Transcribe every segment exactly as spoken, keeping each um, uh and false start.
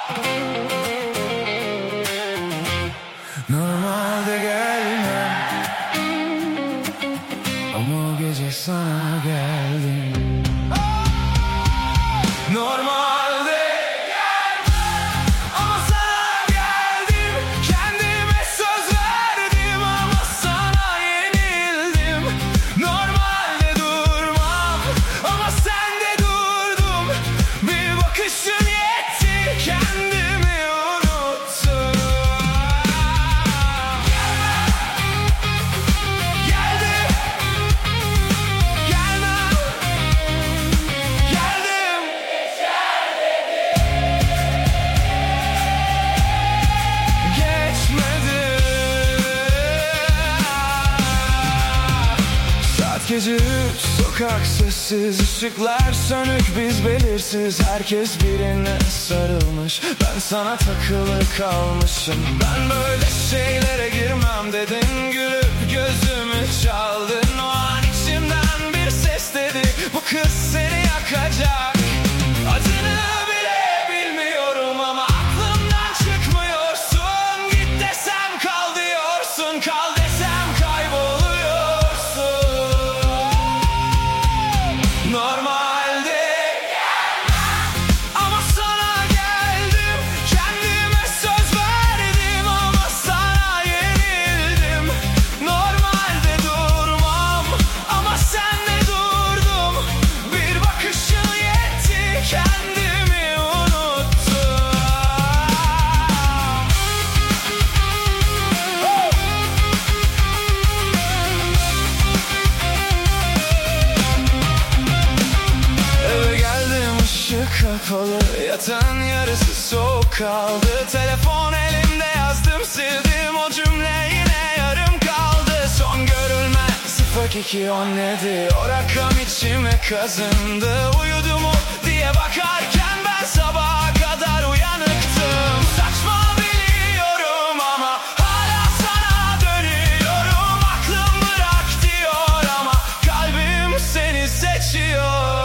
Normalde gelmem ama o gece sana geldim. Normalde gelmem ama sana geldim. Kendime söz verdim ama sana yenildim. Normalde durmam ama sen de durdum. Bir bakışın yetti, kendimi unuttum. Gece üç, sokak sessiz, ışıklar sönük, biz belirsiz. Herkes birine sarılmış, ben sana takılı kalmışım. Ben böyle şeylere girmem dedin, gülüp gözümü çaldın. O an içimden bir ses dedi, bu kız seni yakacak. Adını bile bilmiyorum ama aklımdan çıkmıyorsun. Git desem kal diyorsun, kal desem kayboluyorsun. Normalde gelmem ama sana geldim. Kendime söz verdim ama sana yenildim. Normalde durmam ama sen de durdum. Bir bakışın yetti, kendimi unuttum. Kapalı, yatağın yarısı soğuk kaldı. Telefon elimde, yazdım sildim, o cümle yine yarım kaldı. Son görülmez sıfır iki on yedi, o rakam içime kazındı. Uyudu mu diye bakarken ben sabaha kadar uyanıktım. Saçma biliyorum ama hala sana dönüyorum. Aklım bırak diyor ama kalbim seni seçiyor.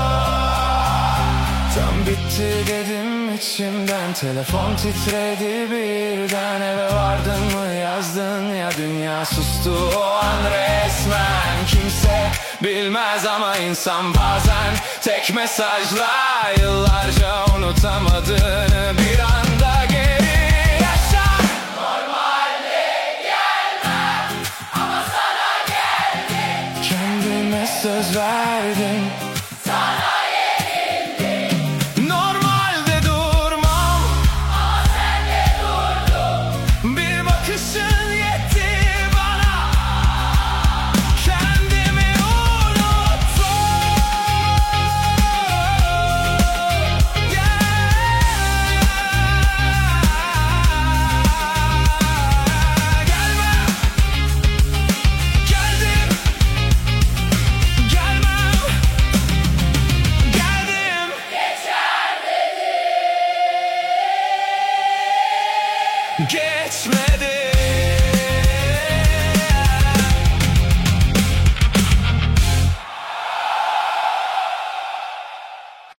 Tam bitti dedim içimden, telefon titredi birden. Eve vardın mı yazdın ya, dünya sustu o an resmen. Kimse bilmez ama insan bazen tek mesajla yıllarca unutamadığını bir anda geri yaşar. Normalde gelmem ama sana geldim. Kendime söz verdim, sana geçmedi.